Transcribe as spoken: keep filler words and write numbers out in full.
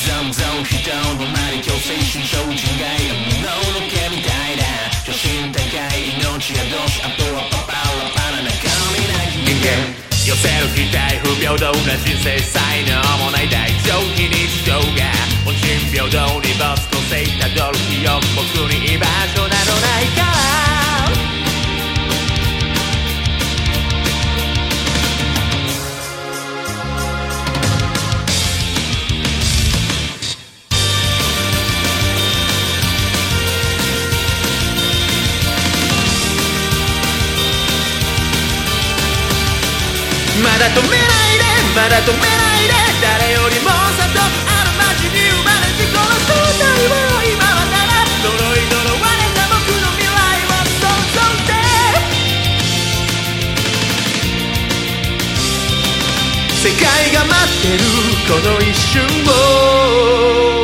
散々人の周り強制心象人外物の毛みたいだ女心高い命がどうしあとはパパラパな中身なき人間寄せる期待不平等な人生才能もない大丈夫非日常が本心平等に没個性たどる記憶僕に居場所などないからまだ止めないでまだ止めないで誰よりも里ある街に生まれてこの世界を今はただ呪い呪われた僕の未来を想像して世界が待ってるこの一瞬を